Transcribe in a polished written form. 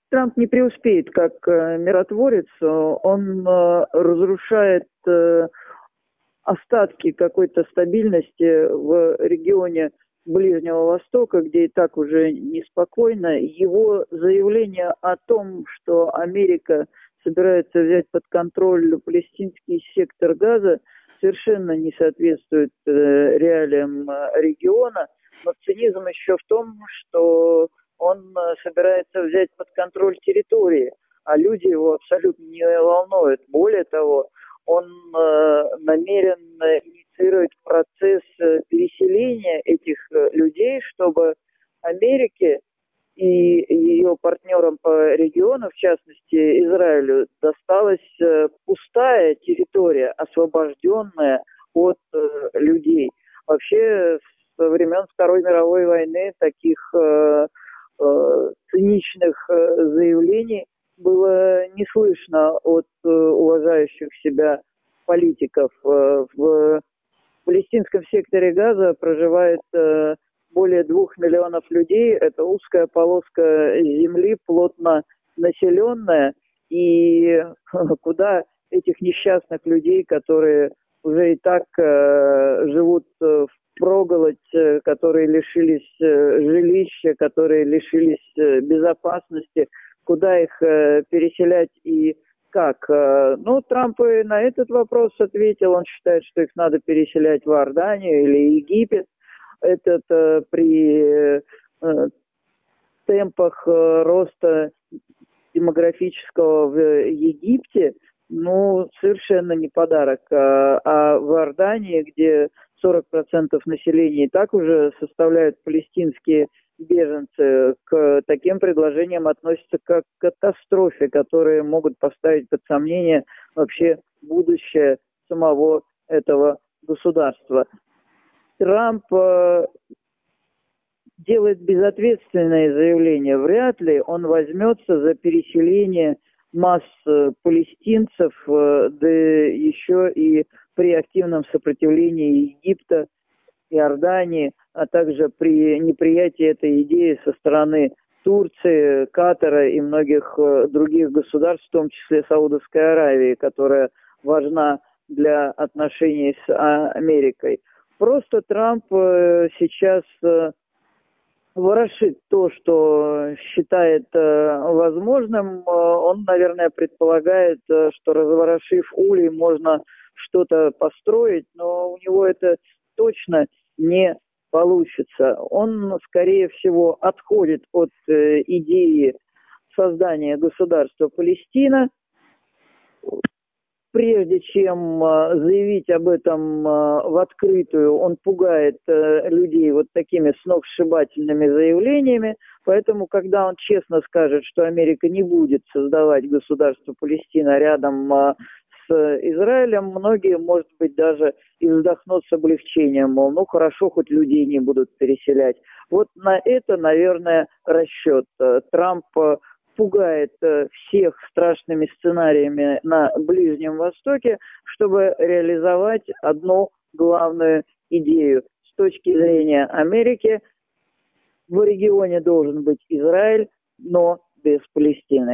Трамп не преуспеет как миротворец, он разрушает остатки какой-то стабильности в регионе Ближнего Востока, где и так уже неспокойно. Его заявление о том, что Америка собирается взять под контроль палестинский сектор Газа, совершенно не соответствует реалиям региона. Но цинизм еще в том, что он собирается взять под контроль территории, а люди его абсолютно не волнуют. Более того, он намерен инициировать процесс переселения этих людей, чтобы Америке и ее партнерам по региону, в частности Израилю, досталась пустая территория, освобожденная от людей. Вообще, со времен Второй мировой войны таких циничных заявлений было не слышно от уважающих себя политиков. В палестинском секторе Газа проживает более 2 миллионов людей. Это узкая полоска земли, плотно населенная. И куда этих несчастных людей, которые уже и так живут впроголодь, которые лишились жилища, которые лишились безопасности, куда их переселять и как? Ну, Трамп и на этот вопрос ответил. Он считает, что их надо переселять в Иорданию или Египет. Это при темпах роста демографического в Египте, ну, совершенно не подарок. А в Иордании, где 40% населения и так уже составляют палестинские беженцы, к таким предложениям относятся как к катастрофе, которые могут поставить под сомнение вообще будущее самого этого государства. Трамп делает безответственные заявления. Вряд ли он возьмется за переселение масс палестинцев, да еще и при активном сопротивлении Египта, Иордании, а также при неприятии этой идеи со стороны Турции, Катара и многих других государств, в том числе Саудовской Аравии, которая важна для отношений с Америкой. Просто Трамп сейчас ворошит то, что считает возможным. Он, наверное, предполагает, что разворошив улей, можно что-то построить, но у него это точно не получится. Он, скорее всего, отходит от идеи создания государства Палестина. Прежде чем заявить об этом в открытую, он пугает людей вот такими сногсшибательными заявлениями. Поэтому, когда он честно скажет, что Америка не будет создавать государство Палестина рядом с Израилем, многие, может быть, даже и вздохнут с облегчением, мол, ну хорошо, хоть людей не будут переселять. Вот на это, наверное, расчет. Трамп пугает всех страшными сценариями на Ближнем Востоке, чтобы реализовать одну главную идею. С точки зрения Америки в регионе должен быть Израиль, но без Палестины.